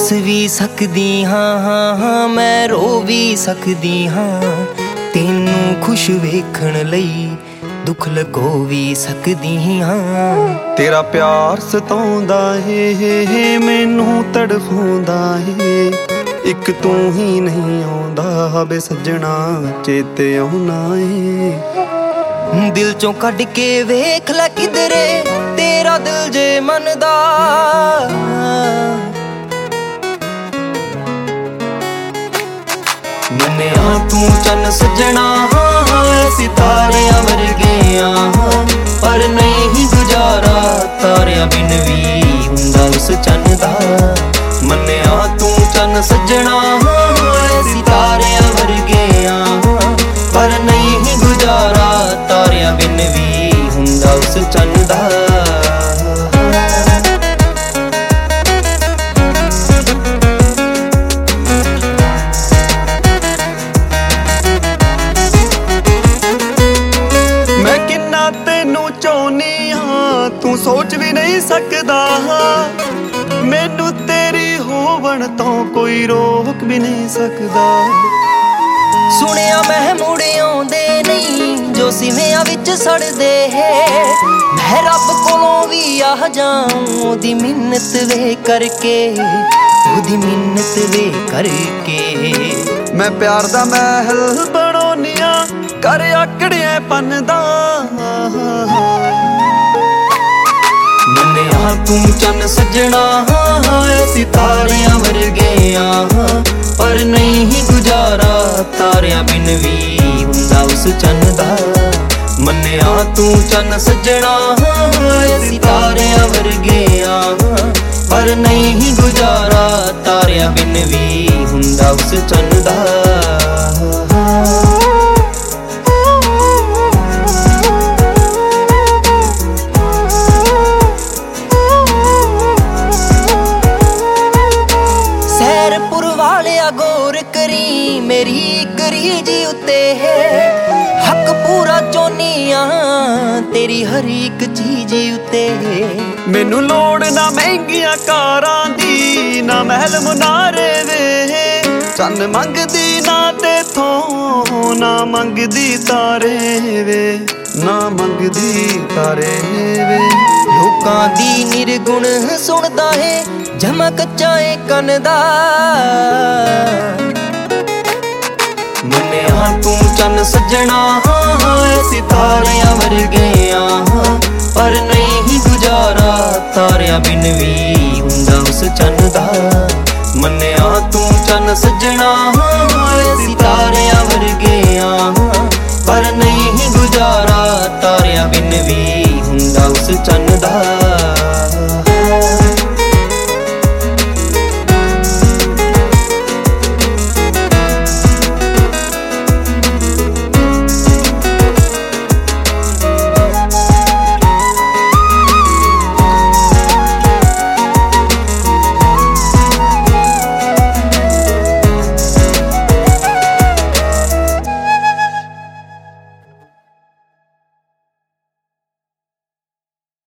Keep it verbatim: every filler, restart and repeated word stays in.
हस भी सकदी हाँ हाँ हाँ मैं रो भी सकदी हाँ तेनू खुश वेखण लई दुख लगो भी सकदी हाँ। तेरा प्यार सताउंदा है मैनू तड़फाउंदा है एक तू ही नहीं आउंदा वे सजना चेते आउना है। दिल चों कढ के वेख लै किधरे तेरा दिल जे मनदा मन्निया तू चन सजना सितारियां वर्गे पर नहीं गुजारा तारियां बिन भी हुंदा उस चन दा। मन्निया तू चन सजना सितारियां वर्गे पर नहीं गुजारा तारियां बिन भी हुंदा उस चन दा। तू सोच भी नहीं सकदा मैनू तेरी होवण तो कोई रोक भी नहीं सकदा। सुनिया मैं मुड़े आउंदे नहीं जो सिवियां विच सड़दे है मैं रब कोलों भी आ जाऊं ओदी मिन्नत वे करके ओदी मिन्नत वे करके। मैं प्यार दा महल बनौनिया कर आकड़िया पन दा। मन्निया तू चन सजना सितारियां वर्गे पर नहीं गुजारा तारियां बिन भी हुंदा उस चन दा। मन्निया तू चन सजना सितारियां वर्गे पर नहीं गुजारा तारियां बिन भी हुंदा उस चन दा। गौर करी मेरी करी जी उत्ते है हक पूरा चोनिया तेरी हर एक चीज उत्ते है। मैनू लोड़ ना महंगिया कारां दी ना महल मुनारे वे चन मंगदी ना तेथों ना मंगदी तारे वे ना मंगदी तारे वे। लोकां दी निर्गुण सुनदा है जमा कच्चा ए कन दा। मन्निया तू चन सजना सितारियां वर्गे पर नहीं गुजारा तारियां बिन भी हुंदा उस चन दा। मन्निया तू चन सजना सितारियां वर्गे पर नहीं गुजारा तारियां बिन भी हुंदा उस चन दा।